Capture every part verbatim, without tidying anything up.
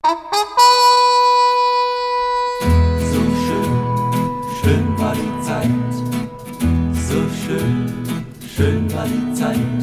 So schön, schön war die Zeit, so schön, schön war die Zeit.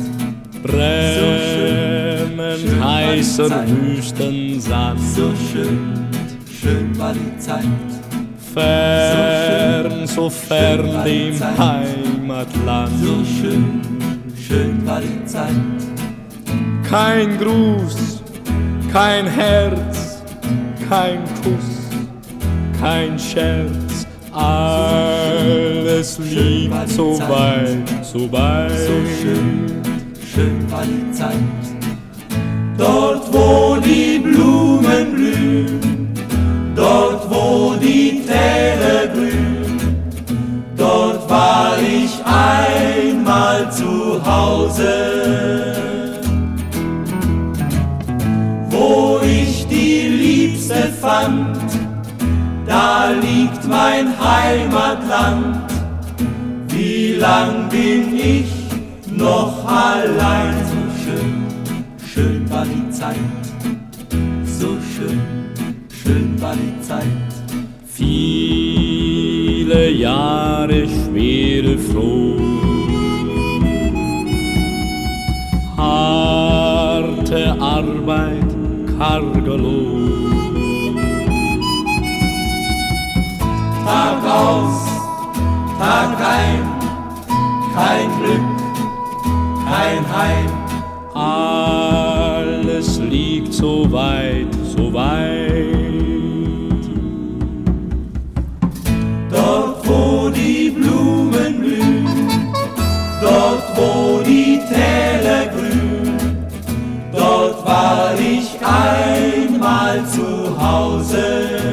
Brennend heißer Wüstensand, so schön, schön war die Zeit. Fern, so fern dem Heimatland, so schön, schön war die Zeit. Kein Gruß, kein Herz, kein Kuss, kein Scherz, alles liegt so weit, so weit. So schön, schön war die Zeit. Dort, wo die Blumen blühen, dort, wo die Täler grün, dort war ich einmal zu Hause. Wo ich die Liebste fand, da liegt mein Heimatland. Wie lang bin ich noch allein? So schön, schön war die Zeit, so schön, schön war die Zeit. Viele Jahre schwere Flucht, harte Arbeit, karger Lohn. Tag aus, Tag ein, kein Glück, kein Heim. Alles liegt so weit, so weit. Dort, wo die Blumen blühen, dort, wo die Täler grün, dort war ich einmal zu Hause.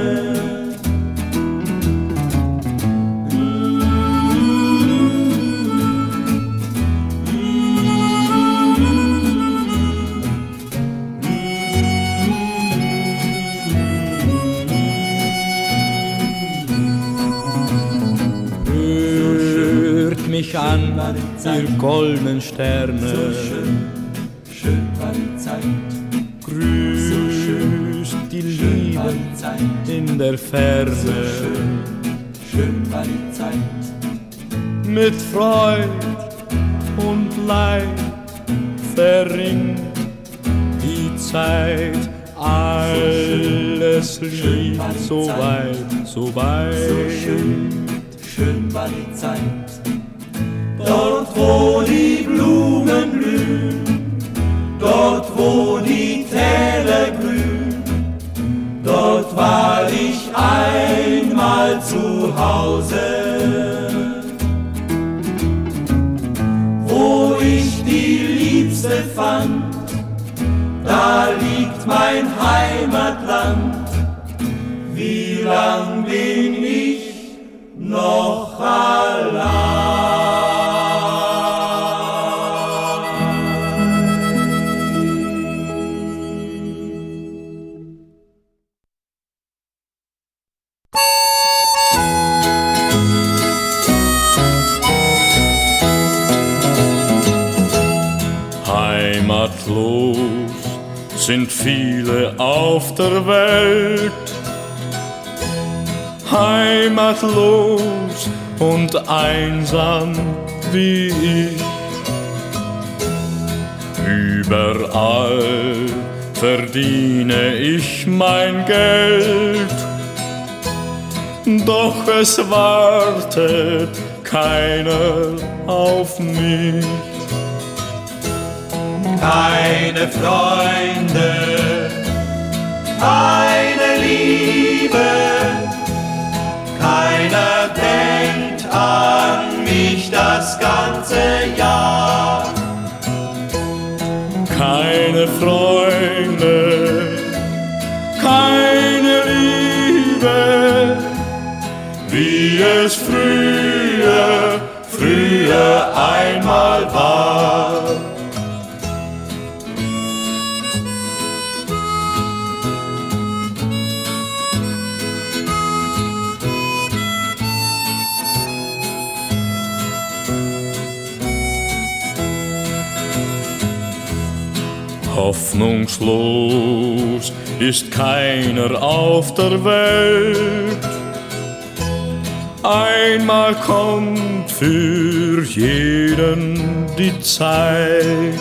Mich an, ihr goldenen Sterne, so schön, schön war die Zeit, grüßt so schön, die schön Liebe war die Zeit, in der Ferne, so schön, schön war die Zeit. Mit Freud und Leid verringt die Zeit, alles so schön, liegt so weit, so weit. So schön, schön war die Zeit. Dort, wo die Blumen blühen, dort, wo die Täler grün, dort war ich einmal zu Hause. Wo ich die Liebste fand, da liegt mein Heimatland. Wie lang bin ich noch allein? Heimatlos sind viele auf der Welt, heimatlos und einsam wie ich. Überall verdiene ich mein Geld, doch es wartet keiner auf mich. Keine Freunde, keine Liebe, keiner denkt an mich das ganze Jahr. Keine Freunde, keine Liebe, wie es früher, früher einmal war. Hoffnungslos ist keiner auf der Welt. Einmal kommt für jeden die Zeit.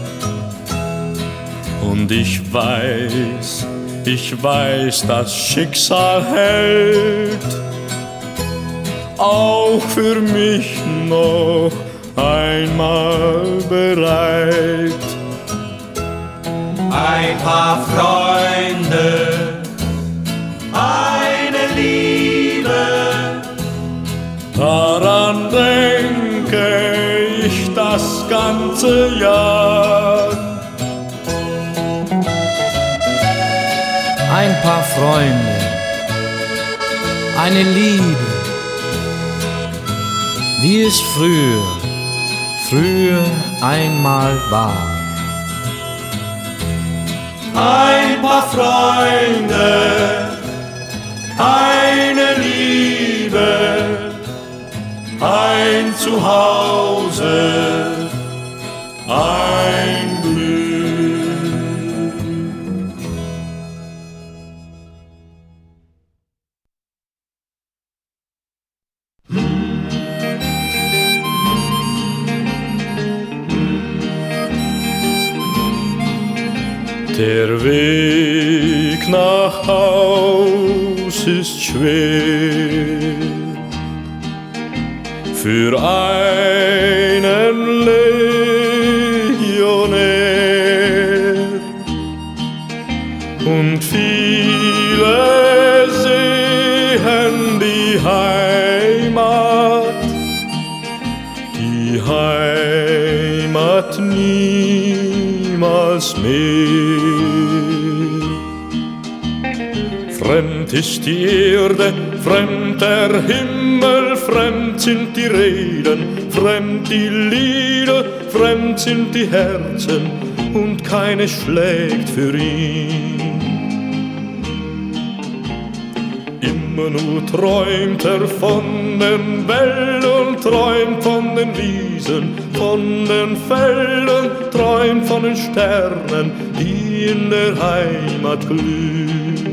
Und ich weiß, ich weiß, das Schicksal hält auch für mich noch einmal bereit. Ein paar Freunde, eine Liebe, daran denke ich das ganze Jahr. Ein paar Freunde, eine Liebe, wie es früher, früher einmal war. ein paar Freunde, eine Liebe, ein Zuhause, ein Glück. Der Weg nach Haus ist schwer für einen Legionär, und viele sehen die Heimat, die Heimat niemals mehr. Fremd ist die Erde, fremd der Himmel, fremd sind die Reden, fremd die Lieder, fremd sind die Herzen, und keine schlägt für ihn. Immer nur träumt er von den Wäldern, träumt von den Wiesen, von den Feldern, träumt von den Sternen, die in der Heimat glühen.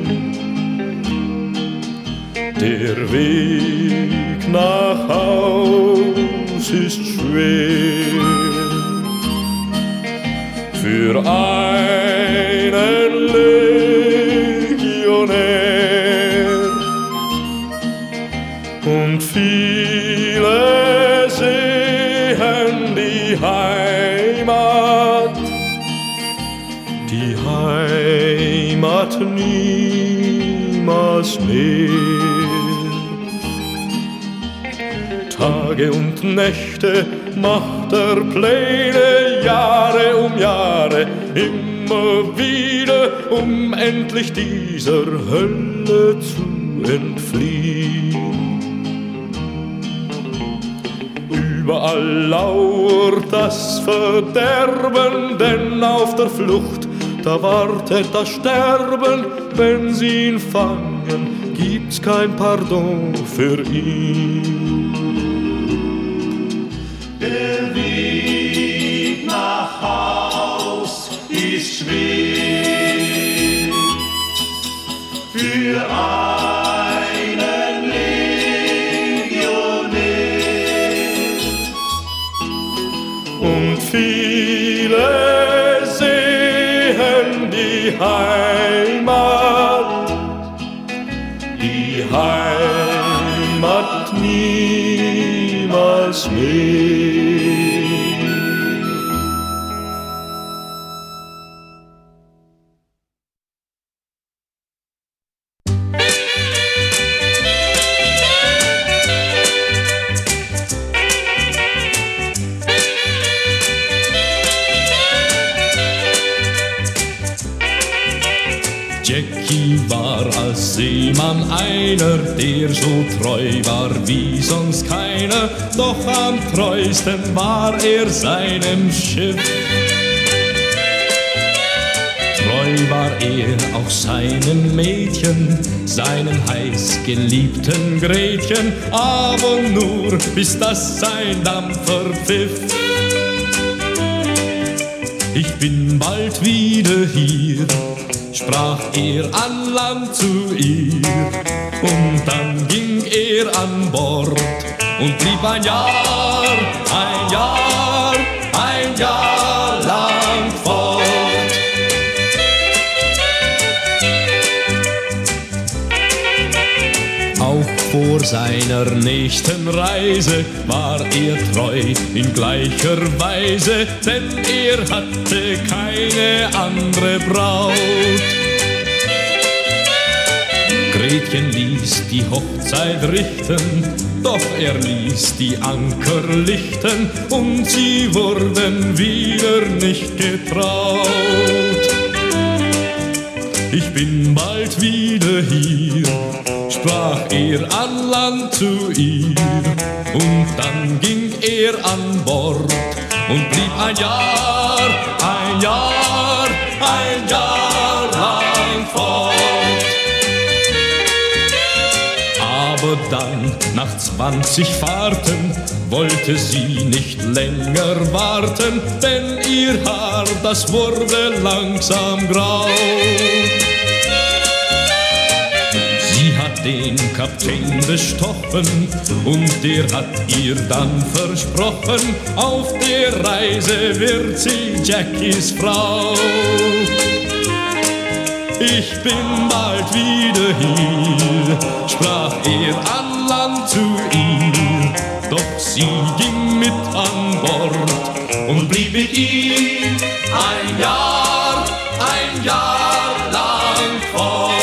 Der Weg nach Haus ist schwer für einen Legionär, und viele sehen die Heimat, die Heimat niemals mehr. Tage und Nächte macht er Pläne, Jahre um Jahre, immer wieder, um endlich dieser Hölle zu entfliehen. Überall lauert das Verderben, denn auf der Flucht, da wartet das Sterben. Wenn sie ihn fangen, gibt's kein Pardon für ihn. Der Weg nach Haus ist schwer für einen Legionär, und viele sehen die Heimat, die Heimat niemals mehr. Jackie war als Seemann einer, der so treu war wie sonst keiner, doch am treuesten war er seinem Schiff. Treu war er auch seinen Mädchen, seinen heiß geliebten Gretchen, aber nur bis das sein Dampfer pfiff. Ich bin bald wieder hier, sprach er an Land zu ihr. Und dann ging er an Bord und blieb ein Jahr, ein Jahr, ein Jahr lang fort. Auch vor seiner nächsten Reise war er treu in gleicher Weise, denn er hatte keine andere Braut. Gretchen ließ die Hochzeit richten, doch er ließ die Anker lichten und sie wurden wieder nicht getraut. Ich bin bald wieder hier, sprach er an Land zu ihr, und dann ging er an Bord und blieb ein Jahr, ein Jahr, ein Jahr lang fort. Aber dann, nach zwanzig Fahrten, wollte sie nicht länger warten, denn ihr Haar, das wurde langsam grau. Sie hat den Kapitän bestochen und der hat ihr dann versprochen, auf der Reise wird sie Jackies Frau. Ich bin bald wieder hier, sprach er an Land zu ihr, doch sie ging mit an Bord und blieb mit ihm ein Jahr, ein Jahr lang fort.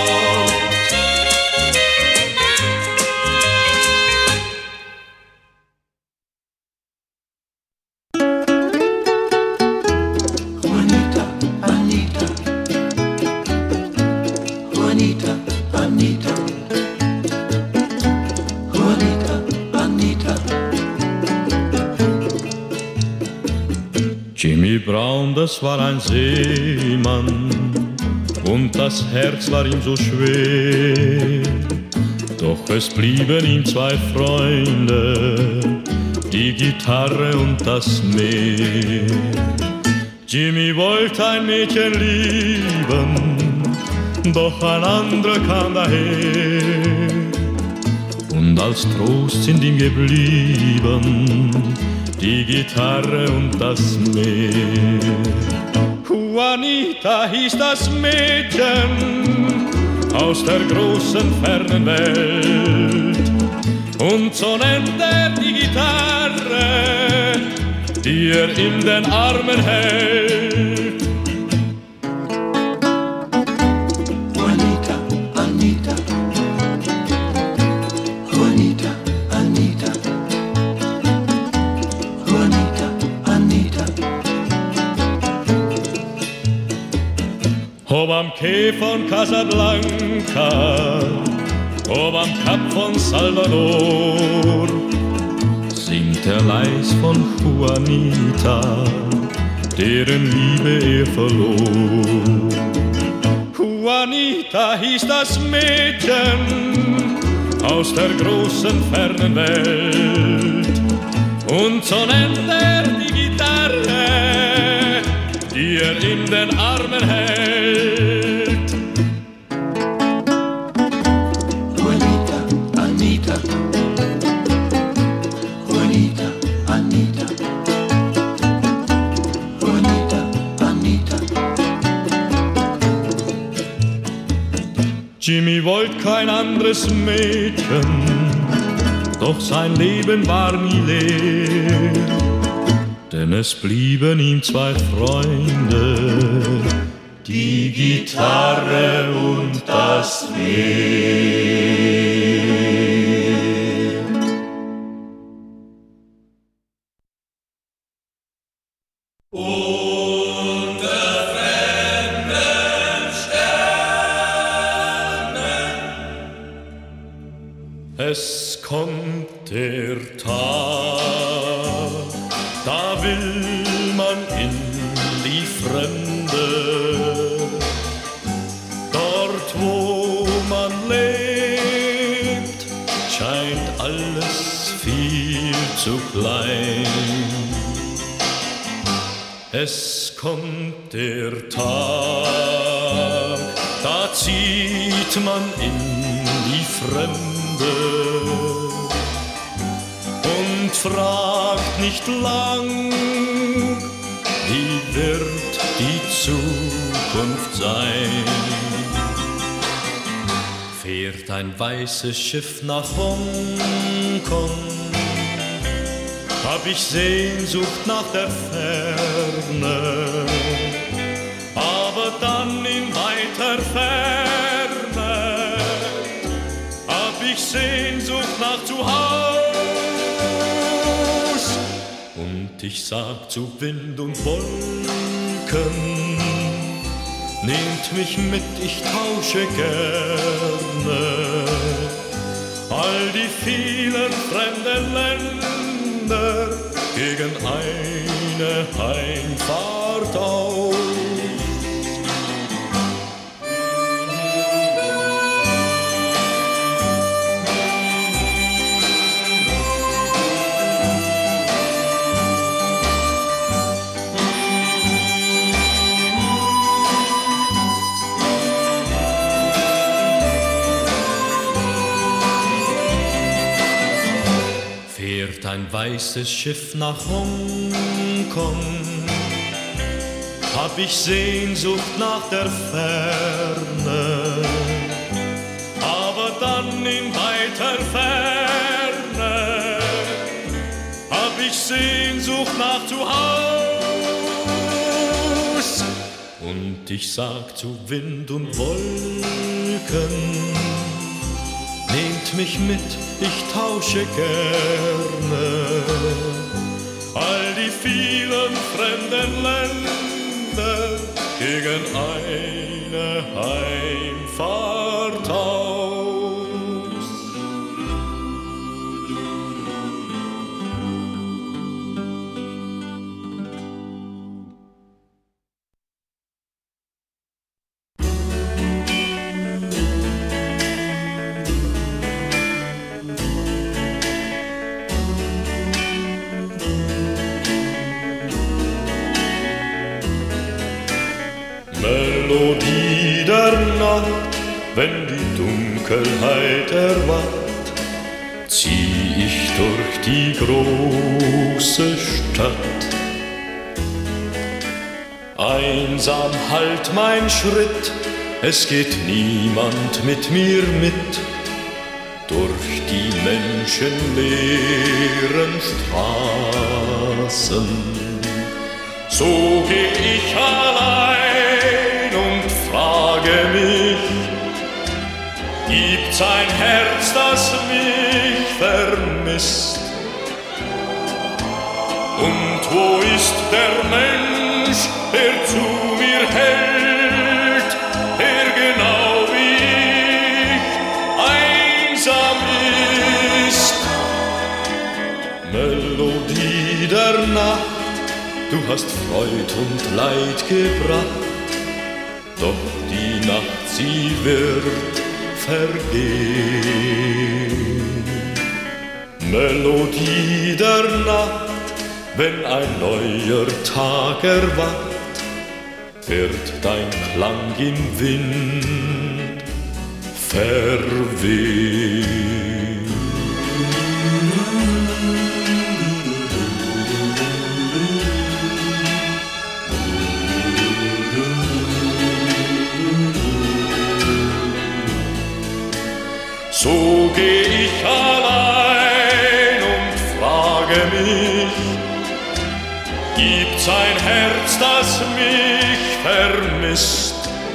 Jimmy Brown, das war ein Seemann und das Herz war ihm so schwer. Doch es blieben ihm zwei Freunde, die Gitarre und das Meer. Jimmy wollte ein Mädchen lieben, doch ein anderer kam daher. Und als Trost sind ihm geblieben die Gitarre und das Meer. Juanita hieß das Mädchen aus der großen fernen Welt. Und so nennt er die Gitarre, die er in den Armen hält. Juanita, Anita, Juanita, Anita, Juanita, Anita. Ob am Quai von Casablanca, ob am Kap von Salvador, singt er leis von Juanita, deren Liebe er verlor. Juanita hieß das Mädchen aus der großen fernen Welt. Und so nennt er die Gitarre, die er in den Armen hält. Juanita, Anita, Juanita, Anita, Juanita, Anita. Jimmy wollte kein anderes Mädchen, doch sein Leben war nie leer. Denn es blieben ihm zwei Freunde, die Gitarre und das Meer. Unter fremden Sternen, es kommt der Tag, da will man in die Fremde, dort wo man lebt, scheint alles viel zu klein. Es kommt der Tag, da zieht man in die Fremde und fragt nicht lang, wie wird die Zukunft sein. Fährt ein weißes Schiff nach Hongkong, hab ich Sehnsucht nach der Ferne, aber dann in weiter Ferne hab ich Sehnsucht nach zu Haus. Und ich sag zu Wind und Wolken, nehmt mich mit, ich tausche gerne all die vielen fremden Länder gegen eine Heimfahrt aus. Ein weißes Schiff nach Hongkong, hab ich Sehnsucht nach der Ferne, aber dann in weiter Ferne hab ich Sehnsucht nach zu Haus. Und ich sag zu Wind und Wolken, nehmt mich mit, ich tausche gerne all die vielen fremden Länder gegen eine Heimfahrt aus. Melodie der Nacht, wenn die Dunkelheit erwacht, zieh ich durch die große Stadt. Einsam halt mein Schritt, es geht niemand mit mir mit, durch die menschenleeren Straßen. So geh ich allein und frage mich, gibt's ein Herz, das mich vermisst? Und wo ist der Mensch, der zu mir hält, der genau wie ich einsam ist? Melodie der Nacht, du hast Freud und Leid gebracht, doch die Nacht, sie wird vergehen. Melodie der Nacht, wenn ein neuer Tag erwacht, wird dein Klang im Wind verwehen. So geh ich allein und frage mich, gibt's ein Herz, das mich vermisst?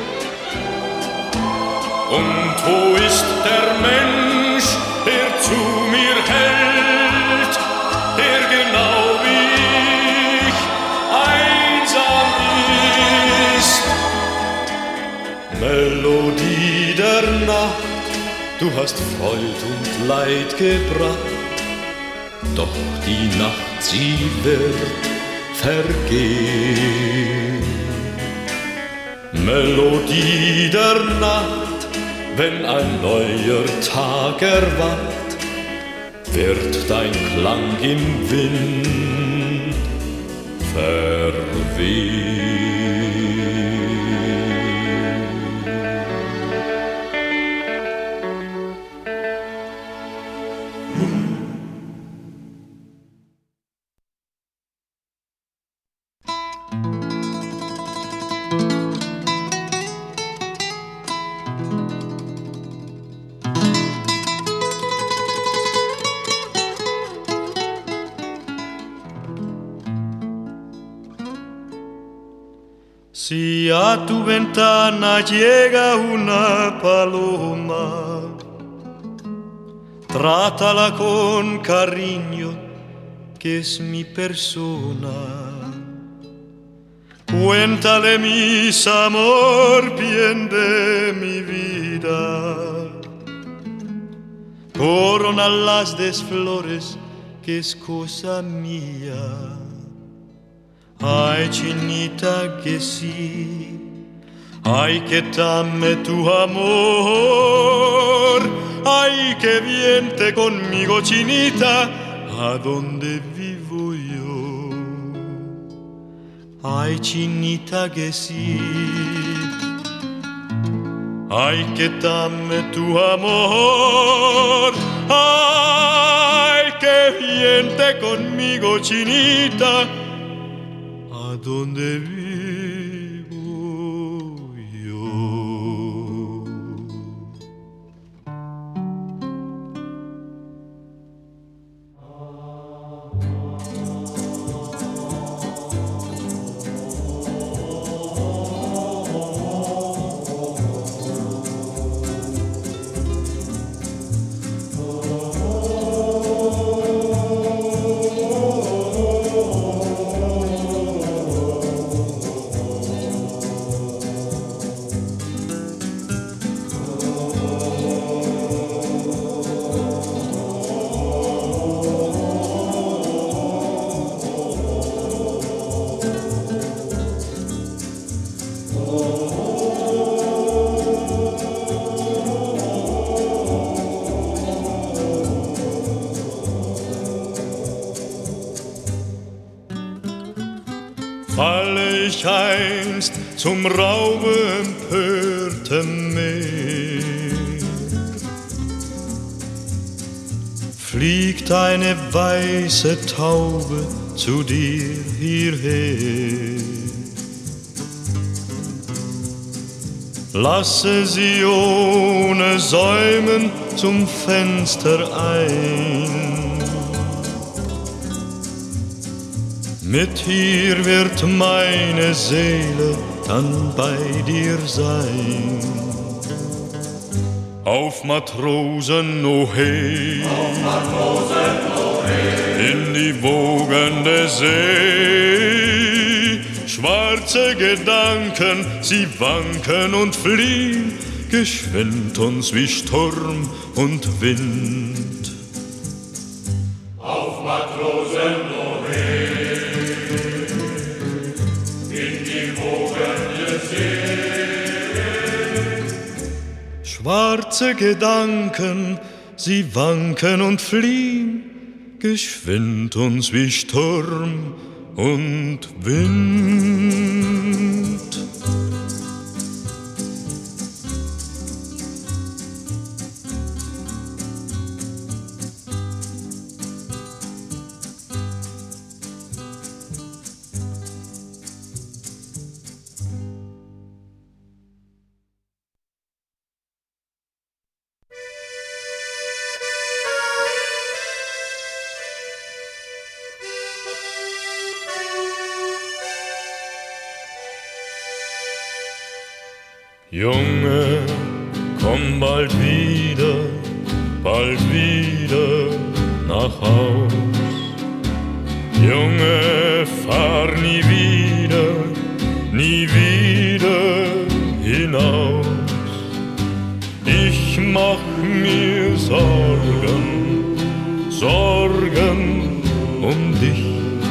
Und wo ist der Mensch, der zu mir hält, der genau wie ich einsam ist? Melodie der Nacht, du hast Freud und Leid gebracht, doch die Nacht, sie wird vergehen. Melodie der Nacht, wenn ein neuer Tag erwacht, wird dein Klang im Wind verwehen. Si a tu ventana llega una paloma, trátala con cariño, que es mi persona. Cuéntale mis amor, bien de mi vida. Corónalas de flores, que es cosa mía. Ay, chinita, que sí, ay, que dame tu amor, ay, que viente conmigo, chinita, a donde vivo yo. Ay, chinita, que sí, ay, que dame tu amor, ay, que viente conmigo, chinita, a donde vivo yo. Falle ich einst zum Raube empörtem Meer, fliegt eine weiße Taube zu dir hierher. Lasse sie ohne Säumen zum Fenster ein. Mit ihr wird meine Seele dann bei dir sein. Auf Matrosen, oh hey, auf Matrosen, oh hey, in die wogende See. Schwarze Gedanken, sie wanken und fliehen, geschwind uns wie Sturm und Wind. auf Matrosen, oh hey, in die wogende See. Schwarze Gedanken, sie wanken und fliehen, geschwind uns wie Sturm und Wind. Junge, komm bald wieder, bald wieder nach Haus. Junge, fahr nie wieder, nie wieder hinaus. Ich mach mir Sorgen, Sorgen um dich.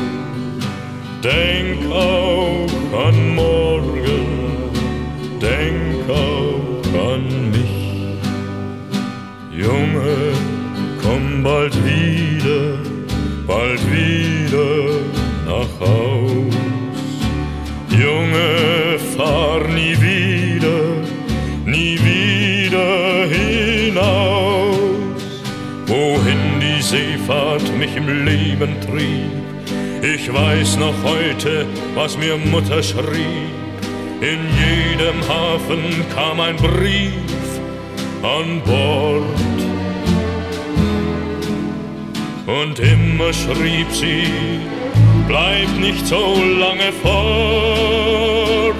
Denk auch an morgen, denk auch an mich. Junge, komm bald wieder, bald wieder nach Haus. Seefahrt mich im Leben trieb. Ich weiß noch heute, was mir Mutter schrieb. In jedem Hafen kam ein Brief an Bord. Und immer schrieb sie, bleib nicht so lange fort.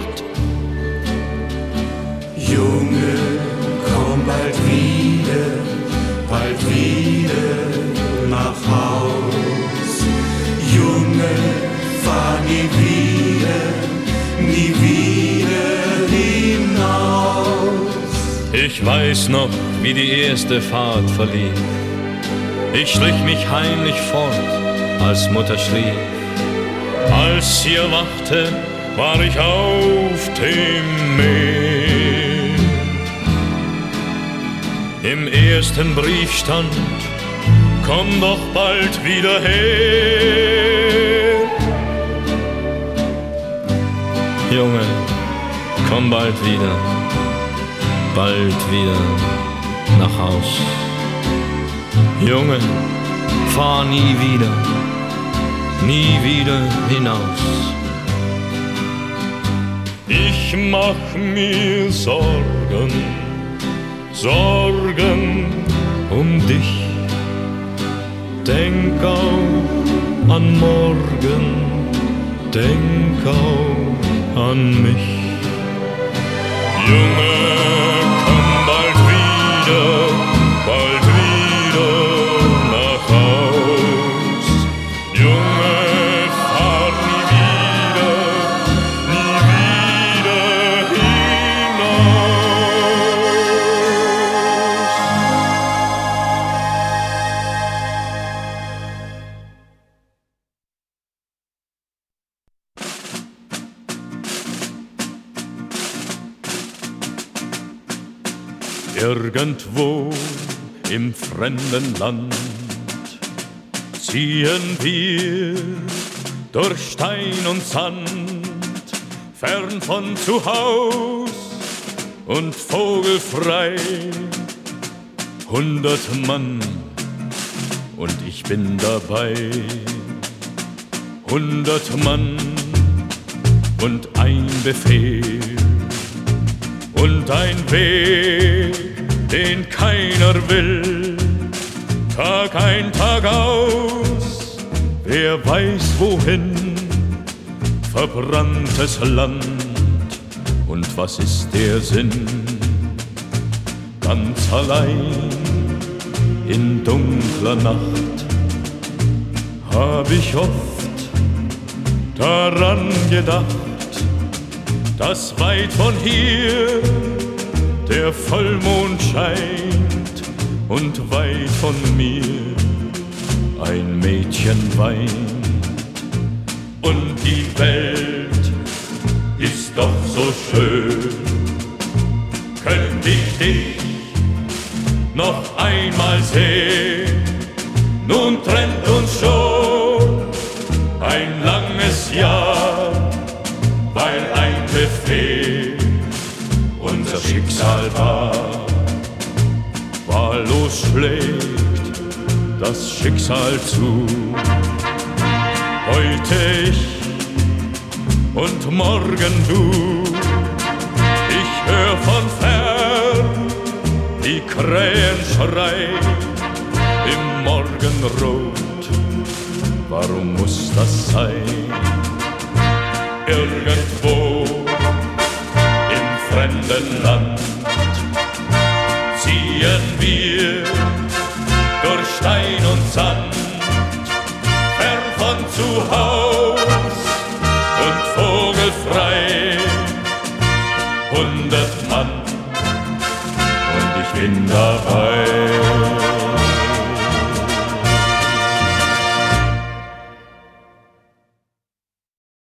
Junge, komm bald wieder, bald wieder nach Haus. Junge, fahr nie wieder, nie wieder hinaus. Ich weiß noch, wie die erste Fahrt verlief. Ich schlich mich heimlich fort, als Mutter schlief. Als sie erwachte, war ich auf dem Meer. Im ersten Brief stand, komm doch bald wieder her. Junge, komm bald wieder, bald wieder nach Haus. Junge, fahr nie wieder, nie wieder hinaus. Ich mach mir Sorgen, Sorgen Um dich, denk auch an morgen, denk auch an mich. Junge, komm bald wieder, bald wieder nach Haus. Junge, fahr nie wieder, nie wieder hinaus. Irgendwo im fremden Land ziehen wir durch Stein und Sand, fern von zu Haus und vogelfrei. Hundert Mann und ich bin dabei. Hundert Mann und ein Befehl und ein Weg, den keiner will. Tag ein, Tag aus, wer weiß wohin, verbranntes Land, und was ist der Sinn? Ganz allein in dunkler Nacht hab ich oft daran gedacht, dass weit von hier der Vollmond scheint und weit von mir ein Mädchen weint. Und die Welt ist doch so schön, könnt ich dich noch einmal sehen. Nun trennt uns schon ein langes Jahr, weil ein Befehl unser Schicksal war. Wahllos schlägt das Schicksal zu. Heute ich und morgen du. Ich hör von fern die Krähen schreien im Morgenrot. Warum muss das sein? Irgendwo im fremden Land ziehen wir durch Stein und Sand, fern von zu Haus und vogelfrei. Hundert Mann und ich bin dabei.